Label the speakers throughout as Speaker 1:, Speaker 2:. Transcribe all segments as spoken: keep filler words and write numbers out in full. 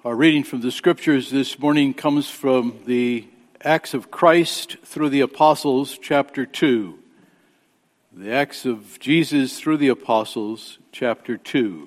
Speaker 1: Our reading from the Scriptures this morning comes from the Acts of Christ through the Apostles, chapter two. The Acts of Jesus through the Apostles, chapter two.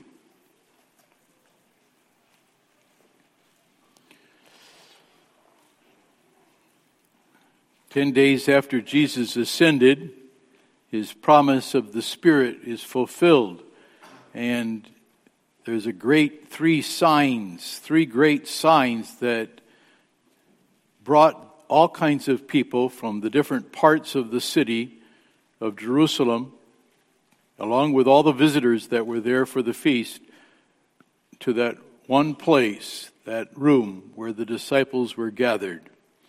Speaker 1: Ten days after Jesus ascended, his promise of the Spirit is fulfilled, and there's a great three signs, three great signs that brought all kinds of people from the different parts of the city of Jerusalem, along with all the visitors that were there for the feast, to that one place, that room where the disciples were gathered.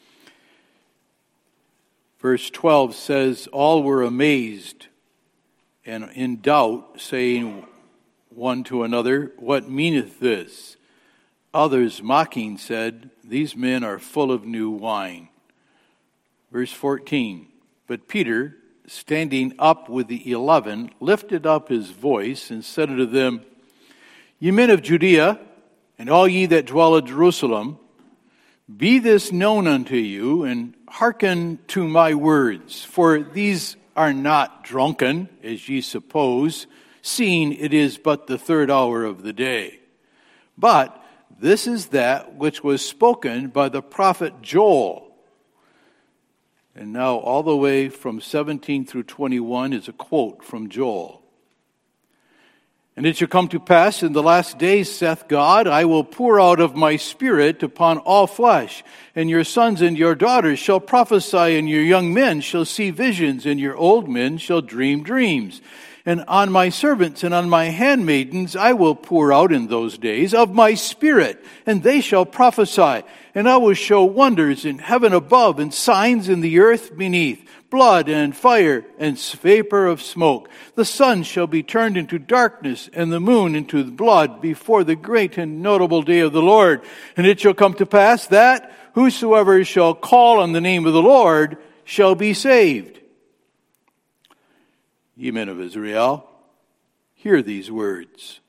Speaker 1: Verse twelve says, "All were amazed and in doubt, saying one to another, 'What meaneth this?' Others, mocking, said, 'These men are full of new wine.'" Verse fourteen, "But Peter, standing up with the eleven, lifted up his voice and said unto them, 'Ye men of Judea, and all ye that dwell at Jerusalem, be this known unto you, and hearken to my words. For these are not drunken, as ye suppose, seeing it is but the third hour of the day. But this is that which was spoken by the prophet Joel." And now all the way from seventeen through twenty-one is a quote from Joel. "And it shall come to pass in the last days, saith God, I will pour out of my Spirit upon all flesh, and your sons and your daughters shall prophesy, and your young men shall see visions, and your old men shall dream dreams. And on my servants and on my handmaidens I will pour out in those days of my Spirit, and they shall prophesy. And I will show wonders in heaven above, and signs in the earth beneath, blood and fire and vapor of smoke. The sun shall be turned into darkness, and the moon into blood before the great and notable day of the Lord. And it shall come to pass that whosoever shall call on the name of the Lord shall be saved. Ye men of Israel, hear these words.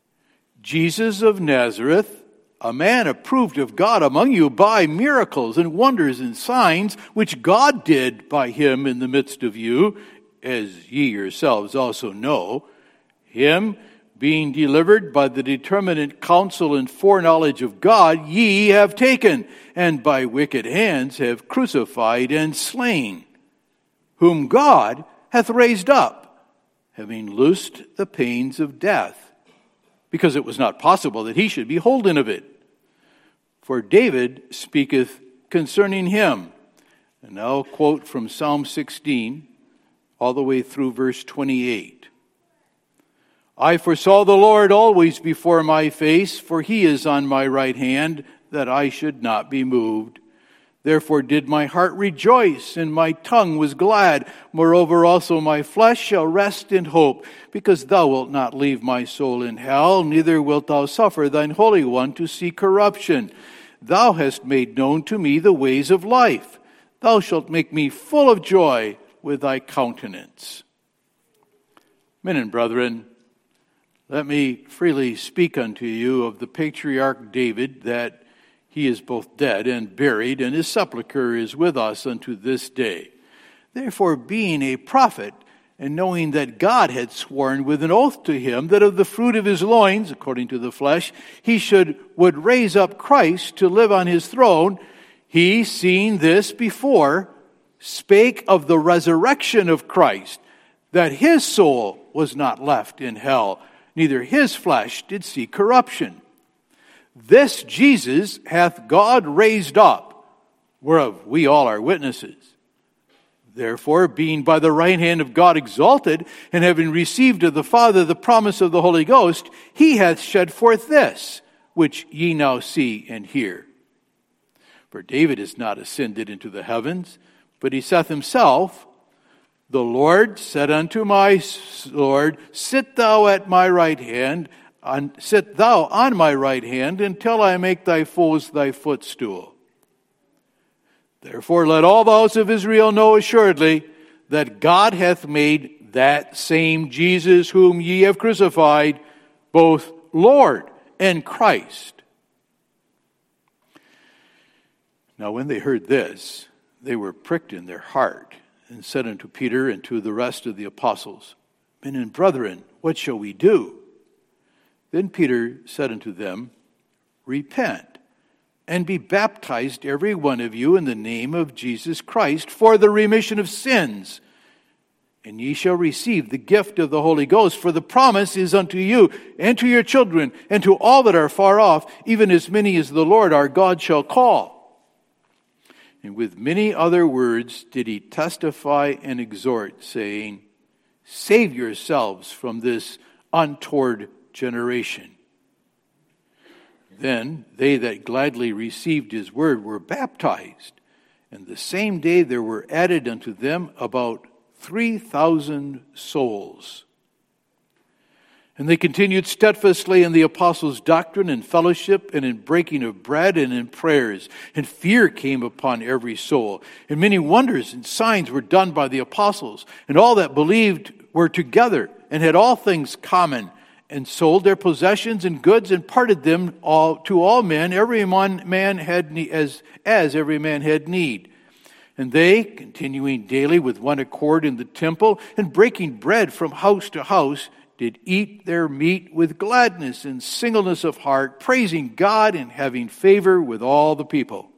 Speaker 1: Jesus of Nazareth, a man approved of God among you by miracles and wonders and signs, which God did by him in the midst of you, as ye yourselves also know, him being delivered by the determinate counsel and foreknowledge of God, ye have taken, and by wicked hands have crucified and slain, whom God hath raised up, having loosed the pains of death, because it was not possible that he should be holden of it. For David speaketh concerning him." And now I'll quote from Psalm sixteen, all the way through verse twenty-eight. "I foresaw the Lord always before my face, for he is on my right hand, that I should not be moved. Therefore did my heart rejoice, and my tongue was glad. Moreover also my flesh shall rest in hope, because thou wilt not leave my soul in hell, neither wilt thou suffer thine Holy One to see corruption. Thou hast made known to me the ways of life. Thou shalt make me full of joy with thy countenance." Men and brethren, let me freely speak unto you of the patriarch David, that he is both dead and buried, and his sepulchre is with us unto this day. Therefore, being a prophet, and knowing that God had sworn with an oath to him that of the fruit of his loins, according to the flesh, he should would raise up Christ to live on his throne, he, seeing this before, spake of the resurrection of Christ, that his soul was not left in hell, neither his flesh did see corruption. This Jesus hath God raised up, whereof we all are witnesses. Therefore, being by the right hand of God exalted, and having received of the Father the promise of the Holy Ghost, he hath shed forth this, which ye now see and hear. For David is not ascended into the heavens, but he saith himself, The Lord said unto my Lord, Sit thou at my right hand, On, sit thou on my right hand until I make thy foes thy footstool. Therefore let all the house of Israel know assuredly that God hath made that same Jesus whom ye have crucified both Lord and Christ. Now when they heard this, they were pricked in their heart, and said unto Peter and to the rest of the apostles, Men and brethren, what shall we do? Then Peter said unto them, Repent, and be baptized every one of you in the name of Jesus Christ for the remission of sins, and ye shall receive the gift of the Holy Ghost, for the promise is unto you, and to your children, and to all that are far off, even as many as the Lord our God shall call. And with many other words did he testify and exhort, saying, Save yourselves from this untoward generation. Then they that gladly received his word were baptized, and the same day there were added unto them about three thousand souls. And they continued steadfastly in the apostles' doctrine and fellowship, and in breaking of bread, and in prayers. And fear came upon every soul. And many wonders and signs were done by the apostles. And all that believed were together, and had all things common, and sold their possessions and goods, and parted them all to all men, every one man had need, as as every man had need. And they, continuing daily with one accord in the temple, and breaking bread from house to house, did eat their meat with gladness and singleness of heart, praising God and having favor with all the people.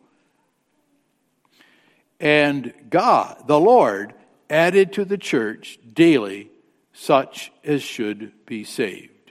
Speaker 1: And God, the Lord, added to the church daily such as should be saved.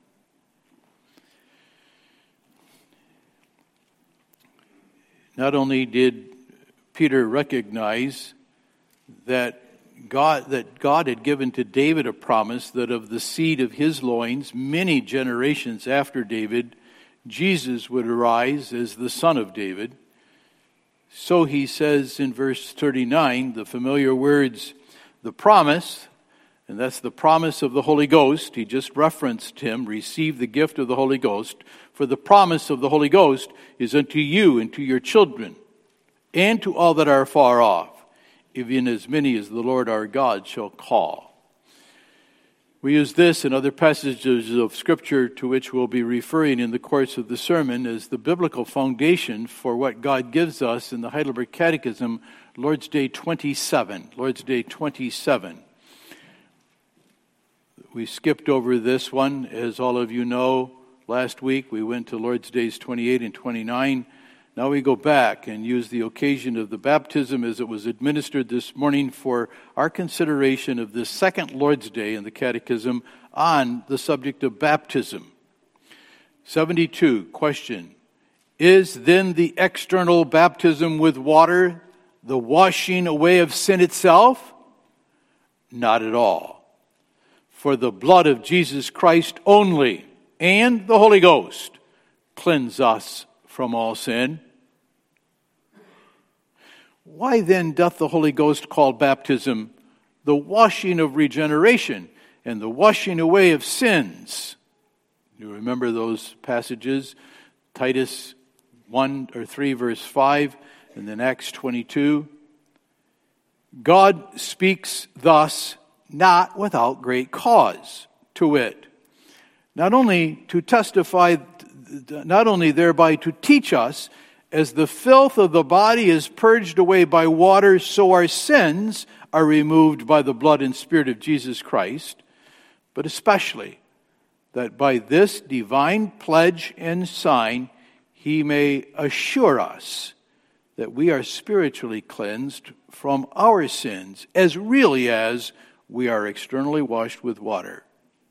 Speaker 1: Not only did Peter recognize that God, that God had given to David a promise that of the seed of his loins, many generations after David, Jesus would arise as the son of David. So he says in verse thirty-nine, the familiar words, the promise, and that's the promise of the Holy Ghost. He just referenced him, receive the gift of the Holy Ghost. For the promise of the Holy Ghost is unto you and to your children, and to all that are far off, even as many as the Lord our God shall call. We use this and other passages of Scripture to which we'll be referring in the course of the sermon as the biblical foundation for what God gives us in the Heidelberg Catechism, Lord's Day twenty-seven. Lord's Day twenty-seven. We skipped over this one, as all of you know. Last week we went to Lord's Days twenty-eight and twenty-nine. Now we go back and use the occasion of the baptism as it was administered this morning for our consideration of this second Lord's Day in the Catechism on the subject of baptism. seventy-two, question. Is then the external baptism with water the washing away of sin itself? Not at all. For the blood of Jesus Christ only and the Holy Ghost cleanse us from all sin. Why then doth the Holy Ghost call baptism the washing of regeneration and the washing away of sins? You remember those passages, Titus one or three verse five, and then Acts twenty-two. God speaks thus not without great cause, to wit, not only to testify, not only thereby to teach us, as the filth of the body is purged away by water, so our sins are removed by the blood and spirit of Jesus Christ, but especially that by this divine pledge and sign, he may assure us that we are spiritually cleansed from our sins, as really as we are externally washed with water.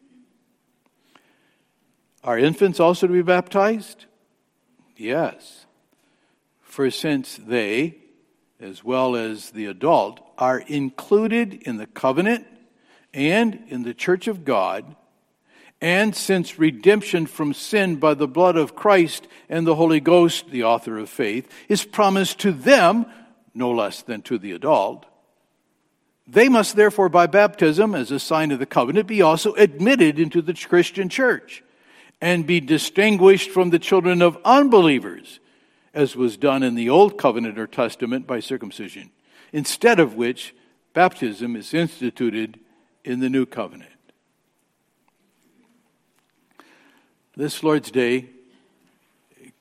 Speaker 1: Are infants also to be baptized? Yes. For since they, as well as the adult, are included in the covenant and in the church of God, and since redemption from sin by the blood of Christ and the Holy Ghost, the author of faith, is promised to them, no less than to the adult, they must therefore by baptism, as a sign of the covenant, be also admitted into the Christian church and be distinguished from the children of unbelievers, as was done in the Old Covenant or Testament by circumcision, instead of which baptism is instituted in the New Covenant. This Lord's Day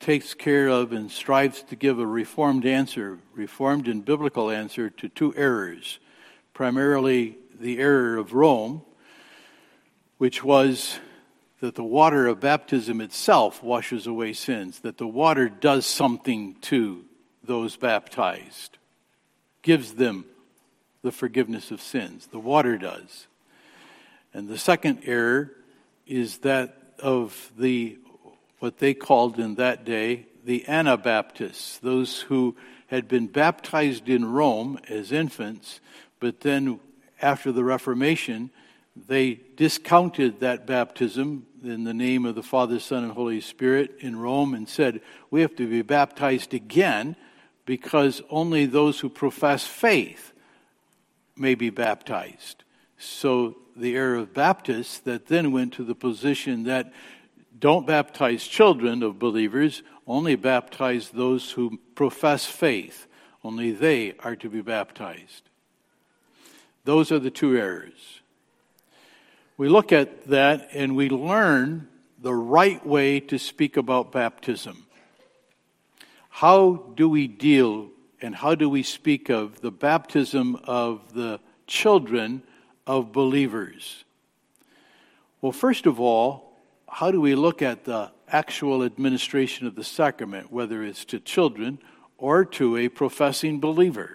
Speaker 1: takes care of and strives to give a reformed answer, reformed and biblical answer to two errors. Primarily the error of Rome, which was that the water of baptism itself washes away sins, that the water does something to those baptized, gives them the forgiveness of sins. The water does. And the second error is that of the what they called in that day the Anabaptists, those who had been baptized in Rome as infants, but then after the Reformation, they discounted that baptism in the name of the Father, Son, and Holy Spirit in Rome and said, we have to be baptized again because only those who profess faith may be baptized. So the era of Baptists that then went to the position that don't baptize children of believers, only baptize those who profess faith. Only they are to be baptized. Those are the two errors. We look at that and we learn the right way to speak about baptism. How do we deal and how do we speak of the baptism of the children of believers? Well, first of all, how do we look at the actual administration of the sacrament, whether it's to children or to a professing believer?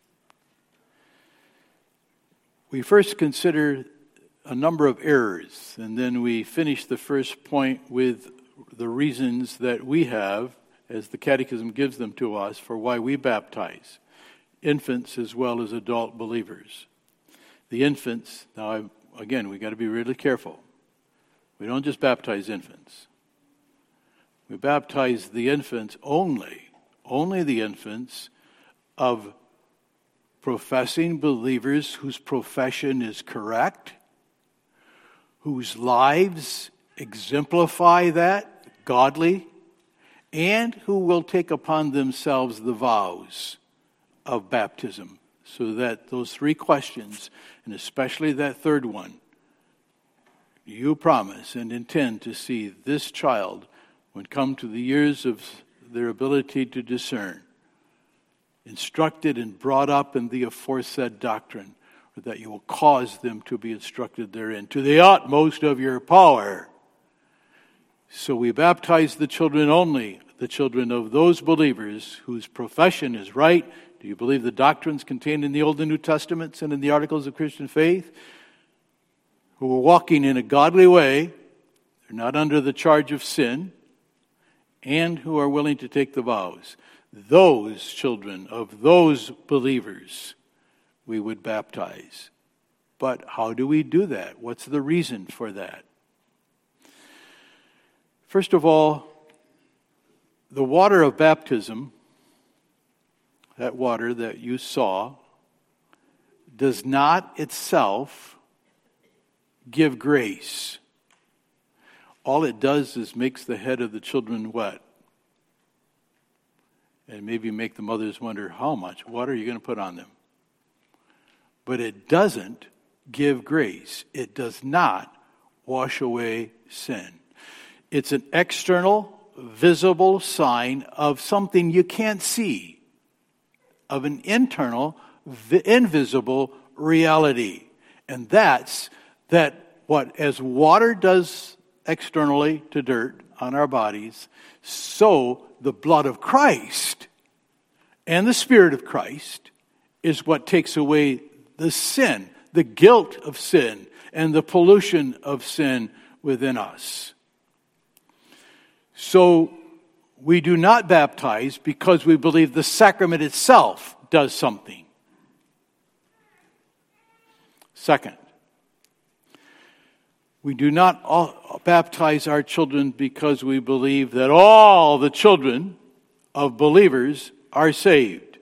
Speaker 1: We first consider a number of errors, and then we finish the first point with the reasons that we have, as the Catechism gives them to us, for why we baptize infants as well as adult believers. The infants, now again, we got to be really careful. We don't just baptize infants. We baptize the infants only, only the infants of professing believers whose profession is correct, whose lives exemplify that, godly, and who will take upon themselves the vows of baptism. So that those three questions, and especially that third one, you promise and intend to see this child, when come to the years of their ability to discern, instructed and brought up in the aforesaid doctrine, or that you will cause them to be instructed therein to the utmost of your power. So we baptize the children only, the children of those believers whose profession is right. Do you believe the doctrines contained in the Old and New Testaments and in the Articles of Christian Faith? Who are walking in a godly way, they're not under the charge of sin, and who are willing to take the vows. Those children of those believers we would baptize. But how do we do that? What's the reason for that? First of all, the water of baptism, that water that you saw, does not itself give grace. All it does is makes the head of the children wet. And maybe make the mothers wonder, how much water are you going to put on them? But it doesn't give grace. It does not wash away sin. It's an external, visible sign of something you can't see, of an internal, invisible reality. And that's that what, as water does externally to dirt on our bodies, so the blood of Christ and the Spirit of Christ is what takes away the sin, the guilt of sin, and the pollution of sin within us. So we do not baptize because we believe the sacrament itself does something. Second, we do not all baptize our children because we believe that all the children of believers are saved.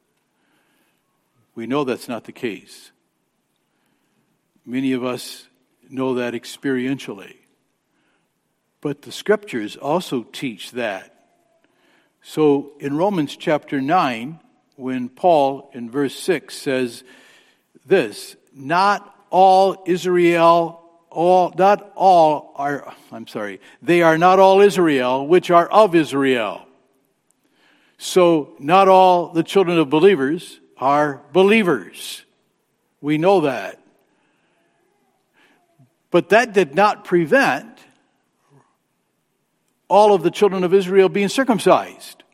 Speaker 1: We know that's not the case. Many of us know that experientially. But the scriptures also teach that. So in Romans chapter nine, when Paul in verse six says this, not all Israel all, not all are, I'm sorry, they are not all Israel, which are of Israel. So not all the children of believers are believers. We know that. But that did not prevent all of the children of Israel being circumcised.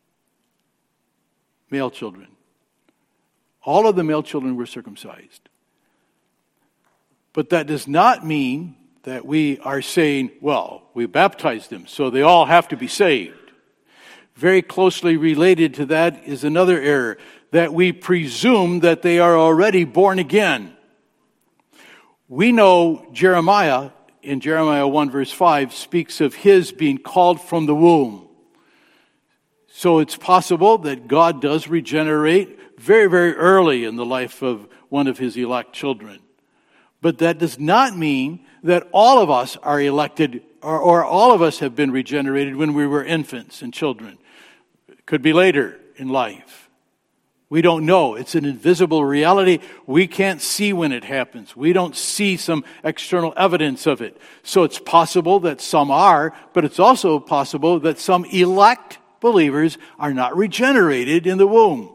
Speaker 1: Male children. All of the male children were circumcised. But that does not mean that we are saying, well, we baptized them, so they all have to be saved. Very closely related to that is another error, that we presume that they are already born again. We know Jeremiah, in Jeremiah one verse five, speaks of his being called from the womb. So it's possible that God does regenerate very, very early in the life of one of his elect children. But that does not mean that all of us are elected, or, or all of us have been regenerated when we were infants and children. It could be later in life. We don't know. It's an invisible reality. We can't see when it happens. We don't see some external evidence of it. So it's possible that some are, but it's also possible that some elect believers are not regenerated in the womb.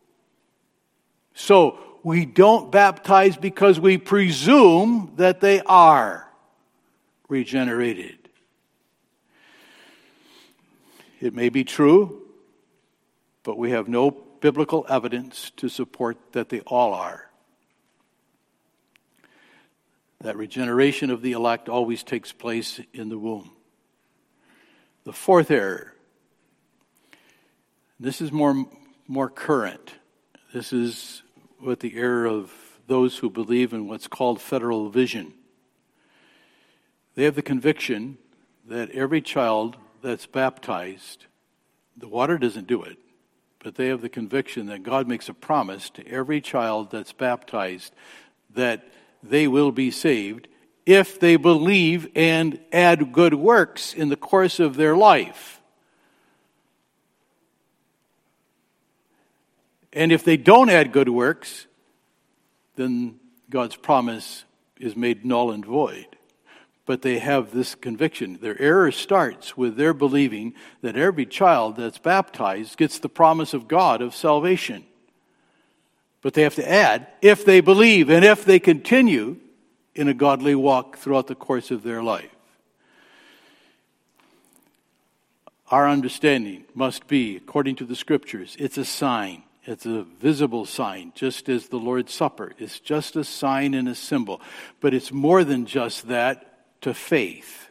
Speaker 1: So we don't baptize because we presume that they are regenerated. It may be true, but we have no biblical evidence to support that they all are. That regeneration of the elect always takes place in the womb. The fourth error. This is more, more current. This is what the error of those who believe in what's called federal vision. They have the conviction that every child that's baptized, the water doesn't do it, but they have the conviction that God makes a promise to every child that's baptized that they will be saved if they believe and add good works in the course of their life. And if they don't add good works, then God's promise is made null and void. But they have this conviction. Their error starts with their believing that every child that's baptized gets the promise of God of salvation. But they have to add, if they believe and if they continue in a godly walk throughout the course of their life. Our understanding must be, according to the Scriptures, it's a sign. It's a visible sign, just as the Lord's Supper. It's just a sign and a symbol. But it's more than just that to faith.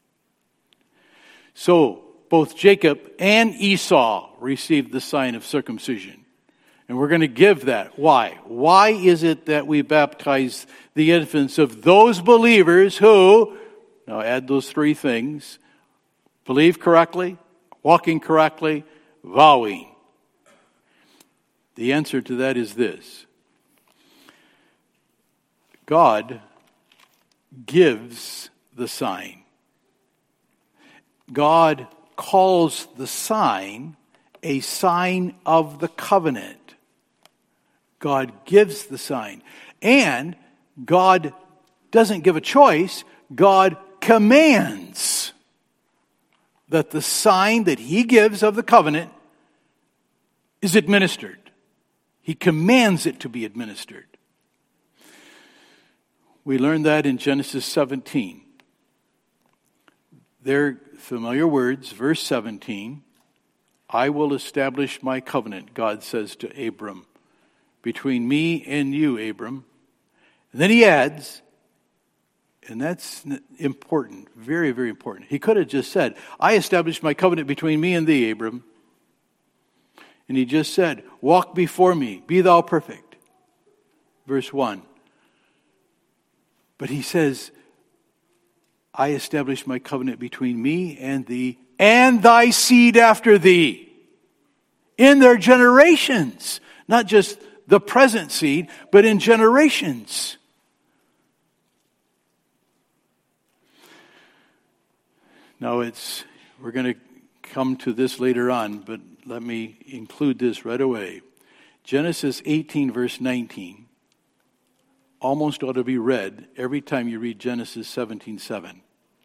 Speaker 1: So, both Jacob and Esau received the sign of circumcision. And we're going to give that. Why? Why is it that we baptize the infants of those believers who, now add those three things, believe correctly, walking correctly, vowing? The answer to that is this. God gives the sign. God calls the sign a sign of the covenant. God gives the sign. And God doesn't give a choice. God commands that the sign that He gives of the covenant is administered. He commands it to be administered. We learned that in Genesis seventeen. They're familiar words, verse seventeen. I will establish my covenant, God says to Abram, between me and you, Abram. And then he adds, and that's important, very, very important. He could have just said, I establish my covenant between me and thee, Abram. And he just said, walk before me, be thou perfect. Verse one. But he says, I establish my covenant between me and thee and thy seed after thee. In their generations. Not just the present seed, but in generations. Now it's, we're going to come to this later on, but let me include this right away. Genesis eighteen, verse nineteen. almost ought to be read every time you read Genesis seventeen seven.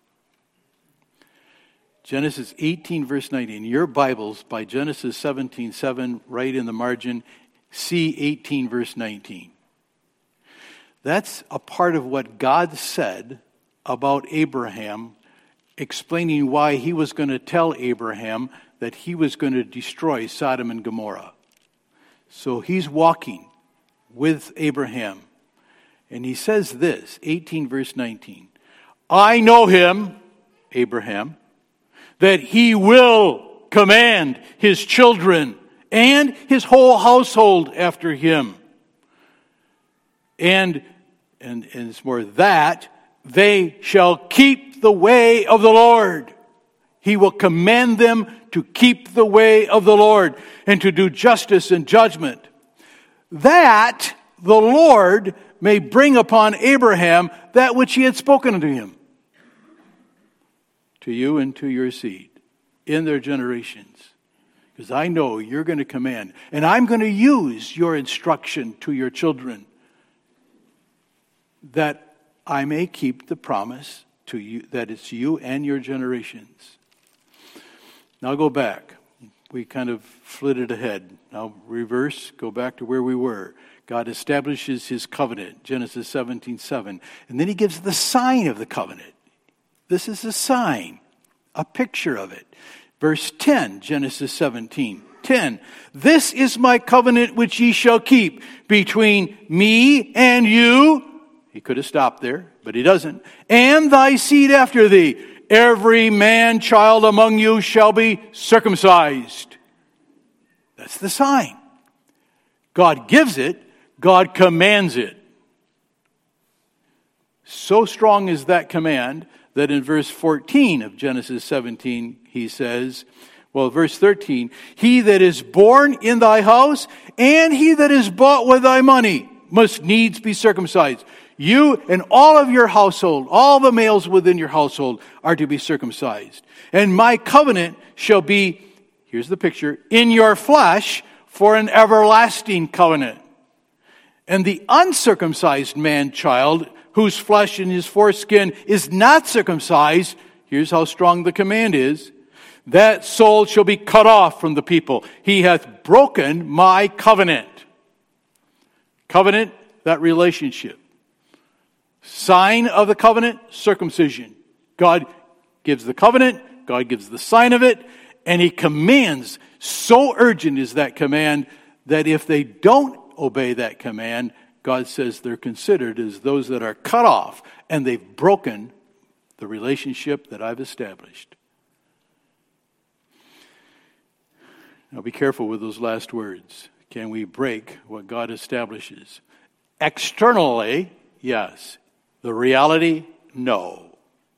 Speaker 1: Genesis eighteen, verse nineteen. Your Bibles, by Genesis seventeen seven, right in the margin, see eighteen, verse nineteen. That's a part of what God said about Abraham, explaining why he was going to tell Abraham that he was going to destroy Sodom and Gomorrah. So he's walking with Abraham. And he says this, eighteen, verse nineteen. I know him, Abraham, that he will command his children and his whole household after him. And, and, and it's more that they shall keep the way of the Lord. He will command them to keep the way of the Lord and to do justice and judgment, that the Lord may bring upon Abraham that which he had spoken unto him, to you and to your seed in their generations. Because I know you're going to command, and I'm going to use your instruction to your children, that I may keep the promise to you, that it's you and your generations. Now go back. We kind of flitted ahead. Now reverse, go back to where we were. God establishes his covenant, Genesis seventeen seven. And then he gives the sign of the covenant. This is a sign, a picture of it. Verse ten, Genesis seventeen ten. This is my covenant which ye shall keep between me and you. He could have stopped there, but he doesn't. And thy seed after thee. Every man child among you shall be circumcised. That's the sign. God gives it. God commands it. So strong is that command that in verse fourteen of Genesis seventeen, he says, well, verse thirteen, he that is born in thy house and he that is bought with thy money must needs be circumcised. You and all of your household, all the males within your household are to be circumcised. And my covenant shall be, here's the picture, in your flesh for an everlasting covenant. And the uncircumcised man-child, whose flesh and his foreskin is not circumcised, here's how strong the command is, that soul shall be cut off from the people. He hath broken my covenant. Covenant, that relationship. Sign of the covenant, circumcision. God gives the covenant, God gives the sign of it, and he commands. So urgent is that command that if they don't obey that command, God says they're considered as those that are cut off, and they've broken the relationship that I've established. Now be careful with those last words. Can we break what God establishes? Externally, yes. The reality, no.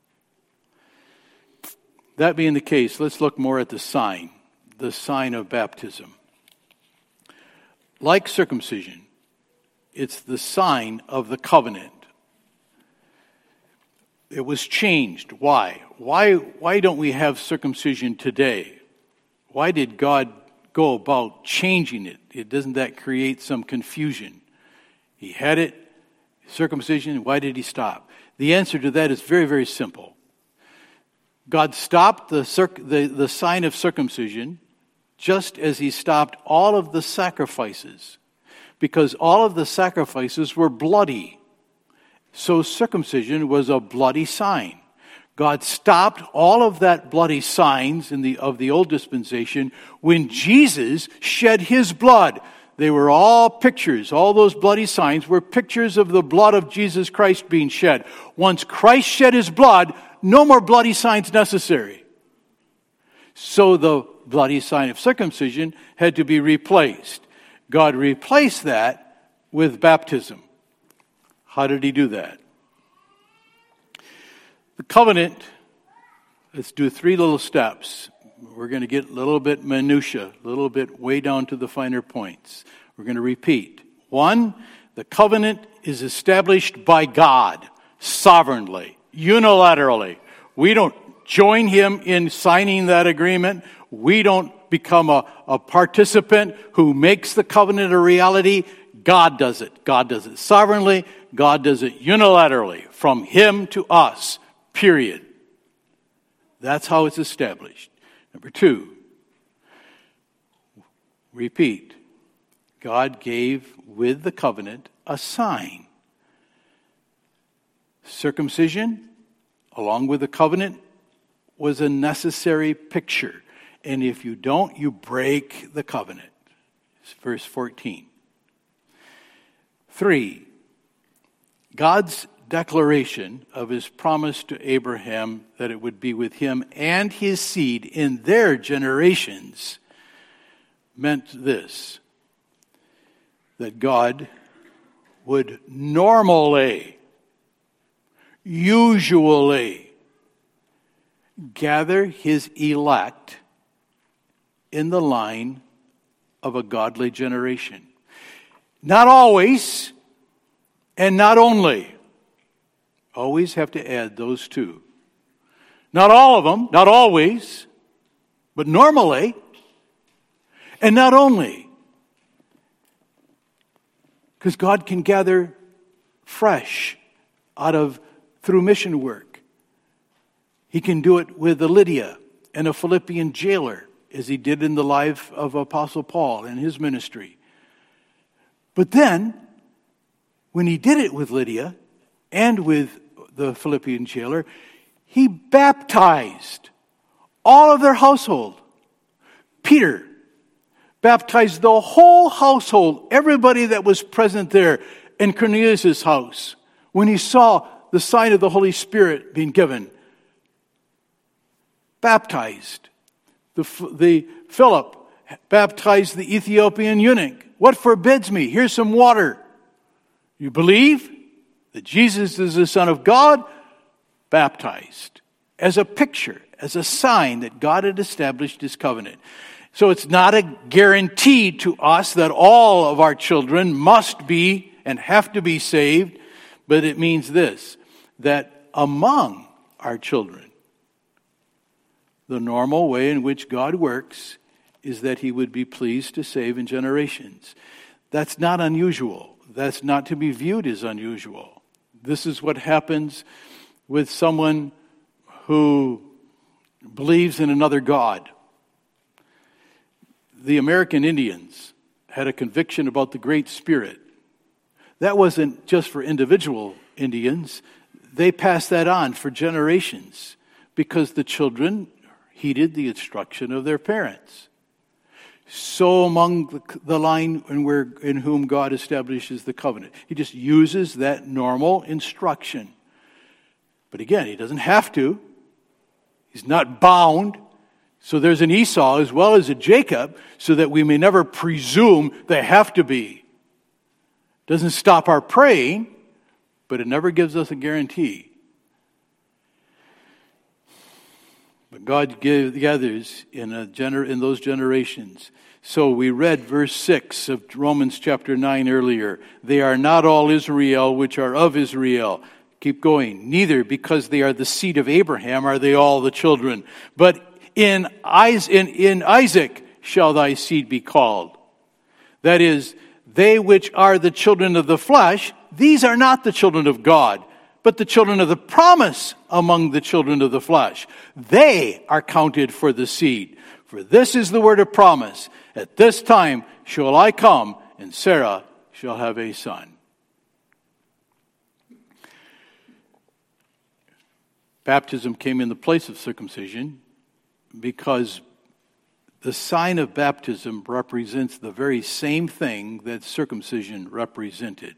Speaker 1: That being the case, let's look more at the sign, the sign of baptism. Like circumcision, it's the sign of the covenant. It was changed. Why? Why, why don't we have circumcision today? Why did God go about changing it? It doesn't that create some confusion? He had it, circumcision, why did he stop? The answer to that is very, very simple. God stopped the, circ- the, the sign of circumcision just as he stopped all of the sacrifices, because all of the sacrifices were bloody. So circumcision was a bloody sign. God stopped all of that bloody signs in the of the old dispensation when Jesus shed his blood. They were all pictures. All those bloody signs were pictures of the blood of Jesus Christ being shed. Once Christ shed his blood, no more bloody signs necessary. So the bloody sign of circumcision had to be replaced. God replaced that with baptism. How did he do that? The covenant, let's do three little steps. We're going to get a little bit minutia, a little bit way down to the finer points. We're going to repeat. One, the covenant is established by God, sovereignly, unilaterally. We don't join him in signing that agreement. We don't become a, a participant who makes the covenant a reality. God does it. God does it sovereignly. God does it unilaterally, from him to us, period. That's how it's established. Number two, repeat, God gave with the covenant a sign. Circumcision, along with the covenant, was a necessary picture. And if you don't, you break the covenant. It's verse fourteen. Three, God's declaration of his promise to Abraham that it would be with him and his seed in their generations meant this, that God would normally, usually, gather his elect in the line of a godly generation. Not always, and not only. Always have to add those two. Not all of them, not always, but normally, and not only. Because God can gather fresh out of, through mission work. He can do it with a Lydia and a Philippian jailer, as he did in the life of Apostle Paul and his ministry. But then, when he did it with Lydia and with the Philippian jailer, he baptized all of their household. Peter baptized the whole household, everybody that was present there in Cornelius' house, when he saw the sign of the Holy Spirit being given. Baptized. The, the Philip baptized the Ethiopian eunuch. What forbids me? Here's some water. You believe that Jesus is the Son of God? Baptized. As a picture, as a sign that God had established his covenant. So it's not a guarantee to us that all of our children must be and have to be saved, but it means this, that among our children, the normal way in which God works is that he would be pleased to save in generations. That's not unusual. That's not to be viewed as unusual. This is what happens with someone who believes in another God. The American Indians had a conviction about the Great Spirit. That wasn't just for individual Indians. They passed that on for generations because the children heeded the instruction of their parents. So among the, the line in, where, in whom God establishes the covenant. He just uses that normal instruction. But again, he doesn't have to. He's not bound. So there's an Esau as well as a Jacob, so that we may never presume they have to be. Doesn't stop our praying, but it never gives us a guarantee. But God give, gathers in, a gener, in those generations. So we read verse six of Romans chapter nine earlier. They are not all Israel which are of Israel. Keep going. Neither because they are the seed of Abraham are they all the children. But in, in, in Isaac shall thy seed be called. That is, they which are the children of the flesh, these are not the children of God, but the children of the promise among the children of the flesh. They are counted for the seed. For this is the word of promise. At this time shall I come, and Sarah shall have a son. Baptism came in the place of circumcision because the sign of baptism represents the very same thing that circumcision represented.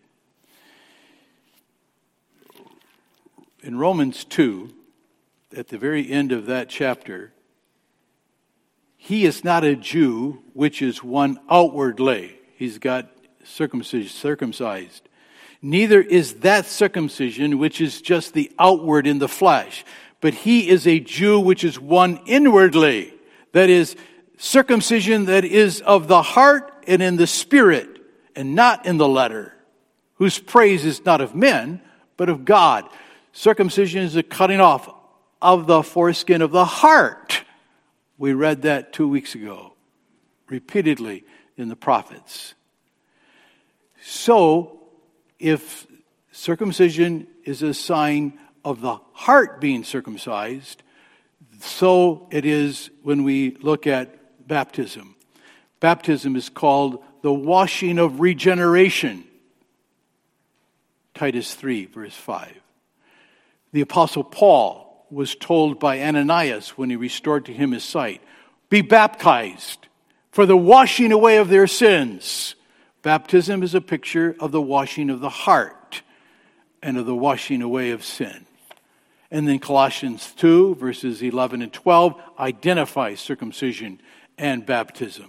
Speaker 1: In Romans two, at the very end of that chapter, he is not a Jew, which is one outwardly. He's got circumcised. Neither is that circumcision, which is just the outward in the flesh. But he is a Jew, which is one inwardly. That is, circumcision that is of the heart and in the spirit, and not in the letter, whose praise is not of men, but of God. Circumcision is the cutting off of the foreskin of the heart. We read that two weeks ago, repeatedly in the prophets. So, if Circumcision is a sign of the heart being circumcised. So it is when we look at baptism. Baptism is called the washing of regeneration. Titus three, verse five. The Apostle Paul was told by Ananias when he restored to him his sight, be baptized for the washing away of their sins. Baptism is a picture of the washing of the heart and of the washing away of sin. And then Colossians two, verses eleven and twelve, identifies circumcision and baptism.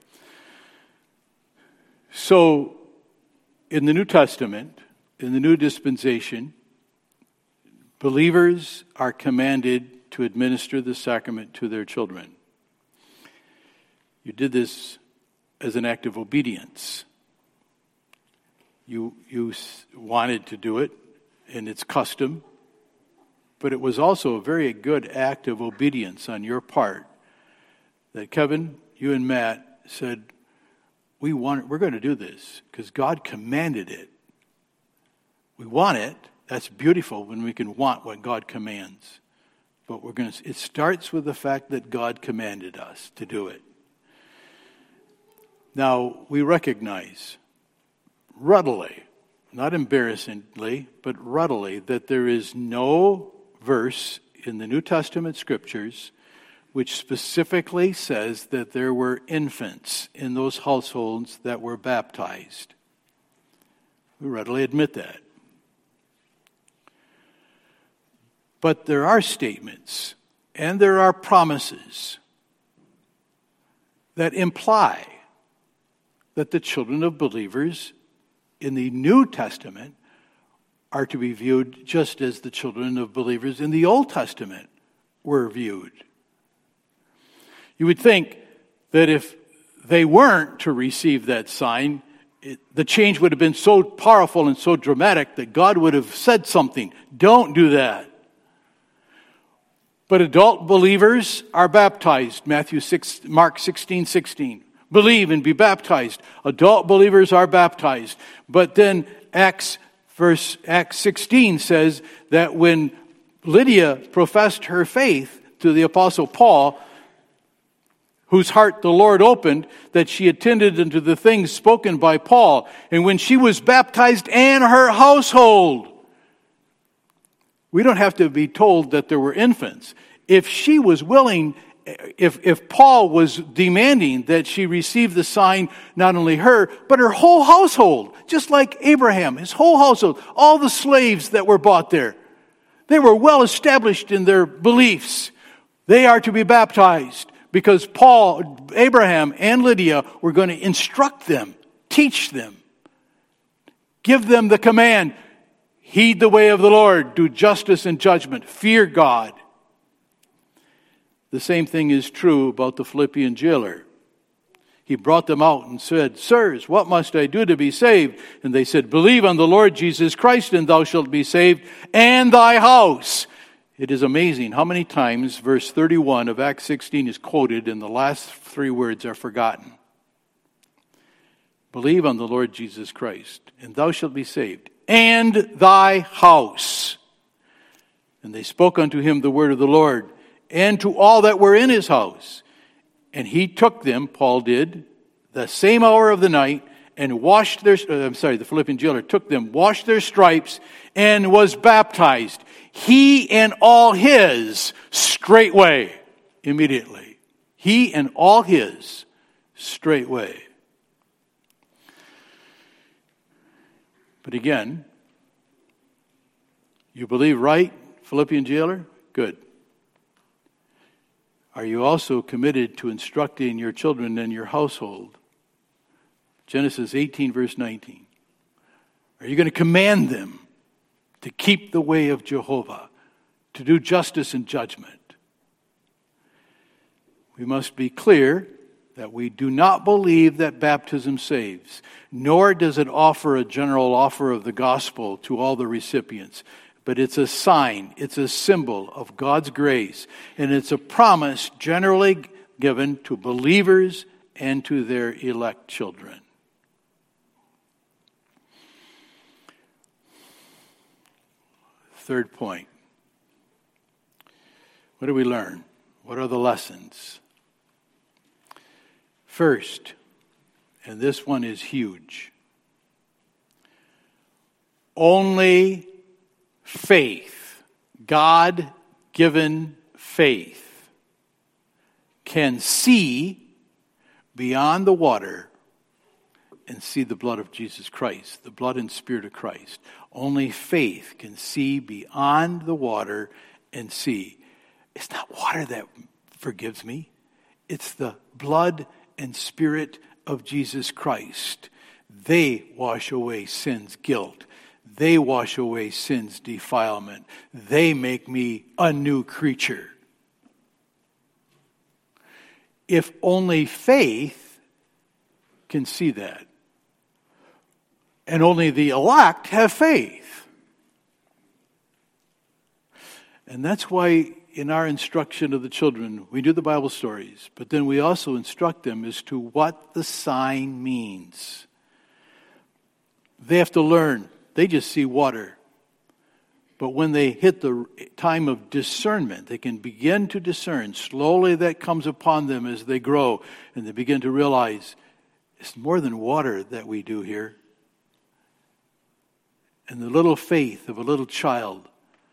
Speaker 1: So, in the New Testament, in the new dispensation, believers are commanded to administer the sacrament to their children. You did this as an act of obedience. You, you wanted to do it, and it's custom, but it was also a very good act of obedience on your part that Kevin, you and Matt said, we want, we're going to do this because God commanded it. We want it. That's beautiful when we can want what God commands. But we're going to, it starts with the fact that God commanded us to do it. Now, we recognize ruddily, not embarrassingly, but ruddily, that there is no verse in the New Testament scriptures which specifically says that there were infants in those households that were baptized. We readily admit that. But there are statements and there are promises that imply that the children of believers in the New Testament are to be viewed just as the children of believers in the Old Testament were viewed. You would think that if they weren't to receive that sign, it, the change would have been so powerful and so dramatic that God would have said something. Don't do that. But adult believers are baptized. Matthew six, Mark sixteen sixteen. Believe and be baptized. Adult believers are baptized. But then Acts verse Acts sixteen says that when Lydia professed her faith to the Apostle Paul, whose heart the Lord opened, that she attended unto the things spoken by Paul. And when she was baptized and her household, we don't have to be told that there were infants. If she was willing, if, if Paul was demanding that she receive the sign, not only her, but her whole household, just like Abraham, his whole household, all the slaves that were bought there, they were well established in their beliefs. They are to be baptized because Paul, Abraham, and Lydia were going to instruct them, teach them, give them the command, heed the way of the Lord, do justice and judgment, fear God. The same thing is true about the Philippian jailer. He brought them out and said, Sirs, what must I do to be saved? And they said, Believe on the Lord Jesus Christ, and thou shalt be saved, and thy house. It is amazing how many times verse thirty-one of Acts sixteen is quoted and the last three words are forgotten. Believe on the Lord Jesus Christ, and thou shalt be saved, and thy house. And they spoke unto him the word of the Lord, and to all that were in his house. And he took them, Paul did, the same hour of the night, and washed their, uh, I'm sorry, the Philippian jailer took them, washed their stripes, and was baptized. He and all his straightway, immediately. He and all his straightway. But again, you believe right, Philippian jailer? Good. Are you also committed to instructing your children and your household? Genesis eighteen, verse nineteen. Are you going to command them to keep the way of Jehovah, to do justice and judgment? We must be clear that we do not believe that baptism saves, nor does it offer a general offer of the gospel to all the recipients. But it's a sign, it's a symbol of God's grace, and it's a promise generally given to believers and to their elect children. third point. What do we learn? What are the lessons? First, and this one is huge, only faith, God-given faith, can see beyond the water and see the blood of Jesus Christ, the blood and spirit of Christ. Only faith can see beyond the water and see. It's not water that forgives me. It's the blood and spirit of Jesus Christ. They wash away sin's guilt. They wash away sin's defilement. They make me a new creature. If only faith can see that. And only the elect have faith. And that's why in our instruction of the children, we do the Bible stories, but then we also instruct them as to what the sign means. They have to learn. They just see water. But when they hit the time of discernment, they can begin to discern. Slowly that comes upon them as they grow, and they begin to realize it's more than water that we do here. And the little faith of a little child.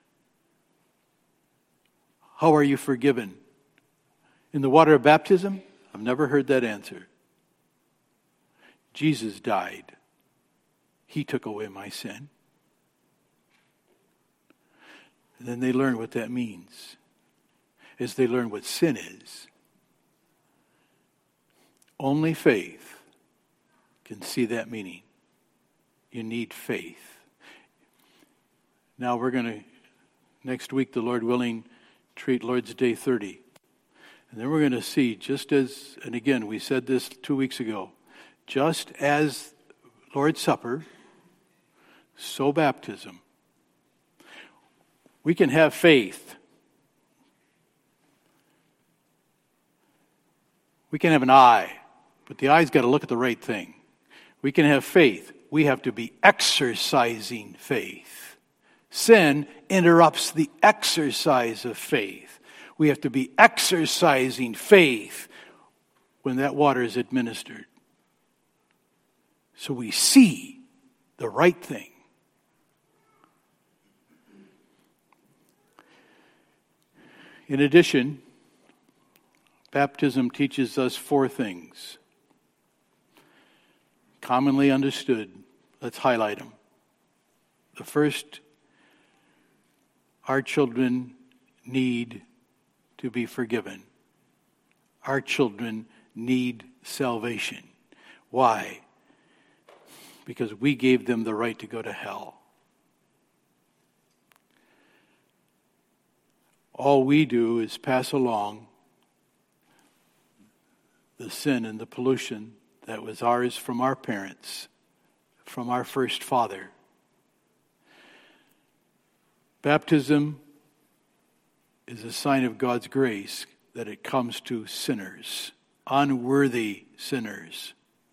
Speaker 1: How are you forgiven? In the water of baptism? I've never heard that answer. Jesus died. He took away my sin. And then they learn what that means. As they learn what sin is. Only faith can see that meaning. You need faith. Now we're going to, next week, the Lord willing, treat Lord's Day thirty. And then we're going to see, just as, and again, we said this two weeks ago, just as Lord's Supper, so baptism. We can have faith. We can have an eye, but the eye's got to look at the right thing. We can have faith. We have to be exercising faith. Sin interrupts the exercise of faith. We have to be exercising faith when that water is administered. So we see the right thing. In addition, baptism teaches us four things. Commonly understood. Let's highlight them. The first, our children need to be forgiven. Our children need salvation. Why? Because we gave them the right to go to hell. All we do is pass along the sin and the pollution that was ours from our parents, from our first father. Baptism is a sign of God's grace that it comes to sinners, unworthy sinners.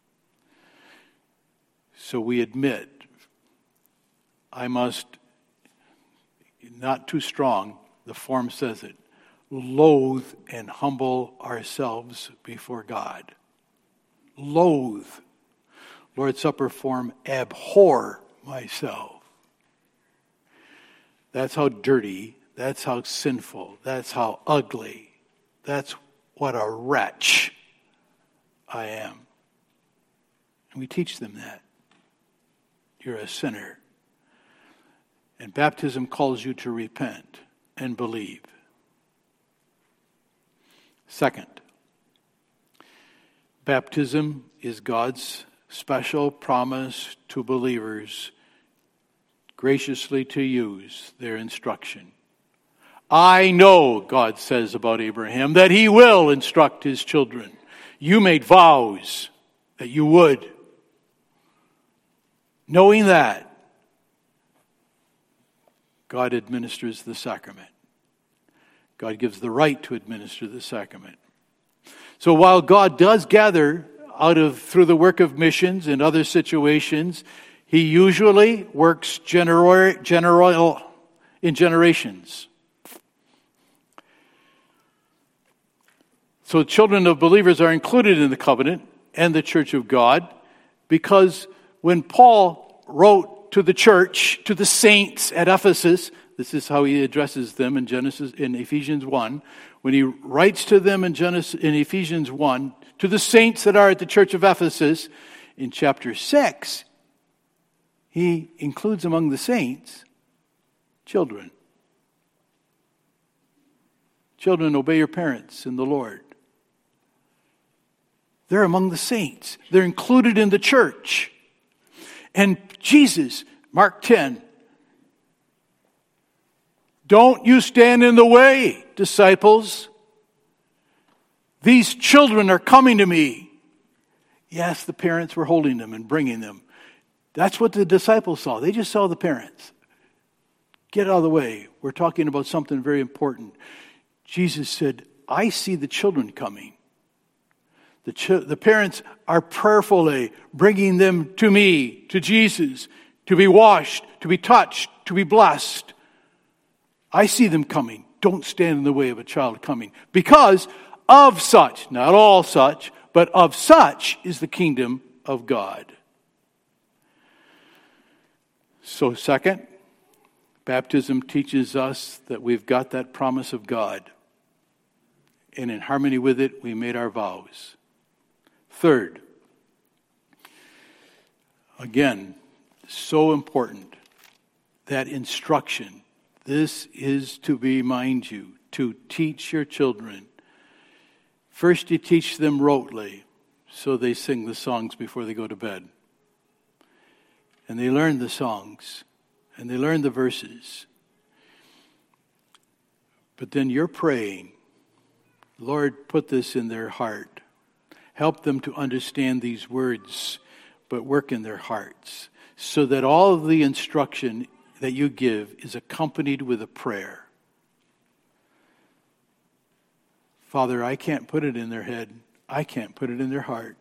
Speaker 1: So we admit, I must, not too strong, the form says it, loathe and humble ourselves before God. Loathe. Lord's Supper form, abhor myself. That's how dirty, that's how sinful, that's how ugly, that's what a wretch I am. And we teach them that. You're a sinner. And baptism calls you to repent and believe. Second, baptism is God's special promise to believers graciously to use their instruction. I know, God says about Abraham, that he will instruct his children. You made vows that you would. Knowing that, God administers the sacrament. God gives the right to administer the sacrament. So while God does gather out of through the work of missions and other situations, he usually works general, general in generations. So children of believers are included in the covenant and the church of God, because when Paul wrote to the church, to the saints at Ephesus, this is how he addresses them in Genesis, in Ephesians one. When he writes to them in Genesis, in Ephesians one, to the saints that are at the church of Ephesus, in chapter six, he includes among the saints children. Children, obey your parents in the Lord. They're among the saints. They're included in the church. And Jesus, Mark ten, don't you stand in the way, disciples. These children are coming to me. Yes, the parents were holding them and bringing them. That's what the disciples saw. They just saw the parents. Get out of the way. We're talking about something very important. Jesus said, I see the children coming. The, ch- the parents are prayerfully bringing them to me, to Jesus, to be washed, to be touched, to be blessed. I see them coming. Don't stand in the way of a child coming. Because of such, not all such, but of such is the kingdom of God. So second, baptism teaches us that we've got that promise of God. And in harmony with it, we made our vows. Third, again, so important, that instruction. This is to be, mind you, to teach your children. First, you teach them rotely, so they sing the songs before they go to bed. And they learn the songs, and they learn the verses. But then you're praying, Lord, put this in their heart. Help them to understand these words, but work in their hearts, so that all of the instruction that you give is accompanied with a prayer. Father, I can't put it in their head. I can't put it in their heart.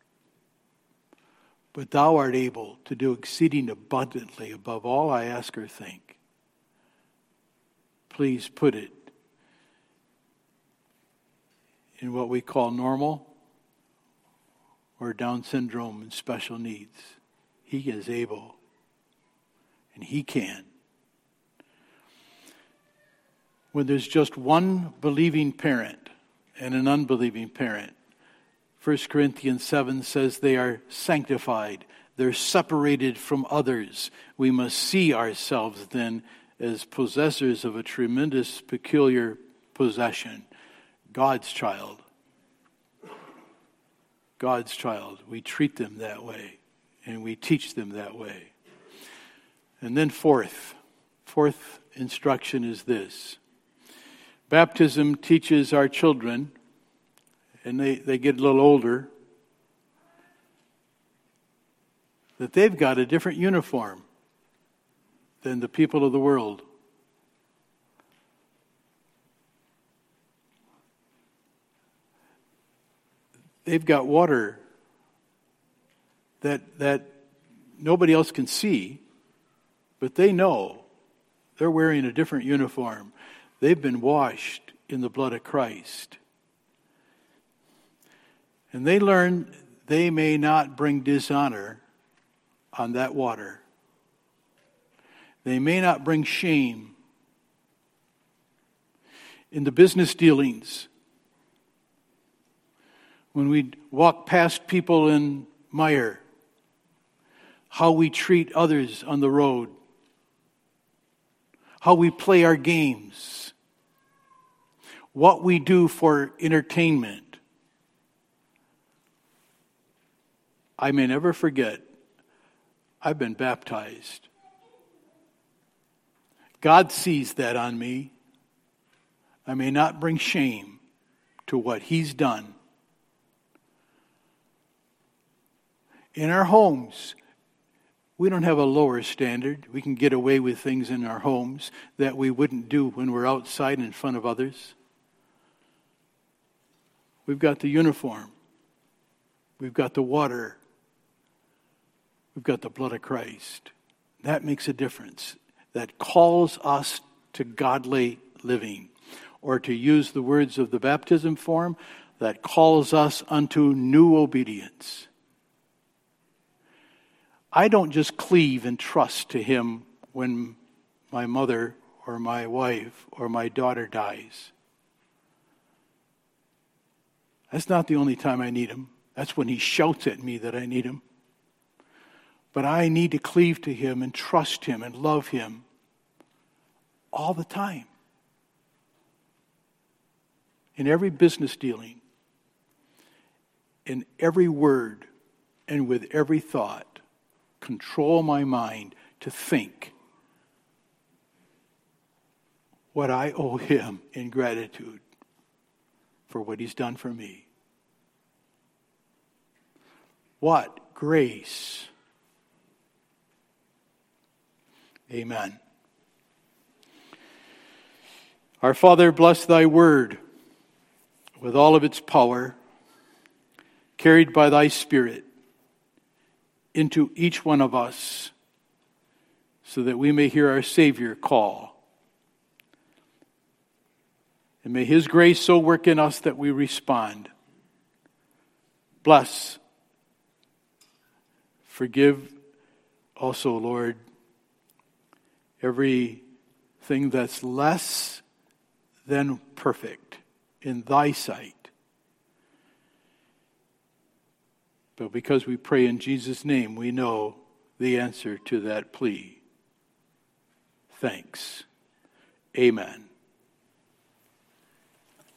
Speaker 1: But thou art able to do exceeding abundantly above all I ask or think. Please put it in what we call normal or Down syndrome and special needs. He is able, and he can. When there's just one believing parent and an unbelieving parent, First Corinthians seven says they are sanctified. They're separated from others. We must see ourselves then as possessors of a tremendous, peculiar possession. God's child. God's child. We treat them that way, and we teach them that way. And then fourth, fourth instruction is this. Baptism teaches our children, and they, they get a little older, that they've got a different uniform than the people of the world. They've got water that that nobody else can see, but they know they're wearing a different uniform. They've been washed in the blood of Christ. And they learn they may not bring dishonor on that water. They may not bring shame. In the business dealings, when we walk past people in Meijer, how we treat others on the road, how we play our games, what we do for entertainment. I may never forget, I've been baptized. God sees that on me. I may not bring shame to what He's done. In our homes, we don't have a lower standard. We can get away with things in our homes that we wouldn't do when we're outside in front of others. We've got the uniform. We've got the water. We've got the blood of Christ. That makes a difference. That calls us to godly living. Or to use the words of the baptism form, that calls us unto new obedience. I don't just cleave and trust to him when my mother or my wife or my daughter dies. That's not the only time I need him. That's when he shouts at me that I need him. But I need to cleave to him and trust him and love him all the time. In every business dealing, in every word, and with every thought, control my mind to think what I owe him in gratitude for what he's done for me. What grace! Amen. Our Father, bless thy word with all of its power, carried by thy Spirit into each one of us, so that we may hear our Savior call. And may his grace so work in us that we respond. Bless, forgive also, Lord, everything that's less than perfect in thy sight. But because we pray in Jesus' name, we know the answer to that plea. Thanks. Amen.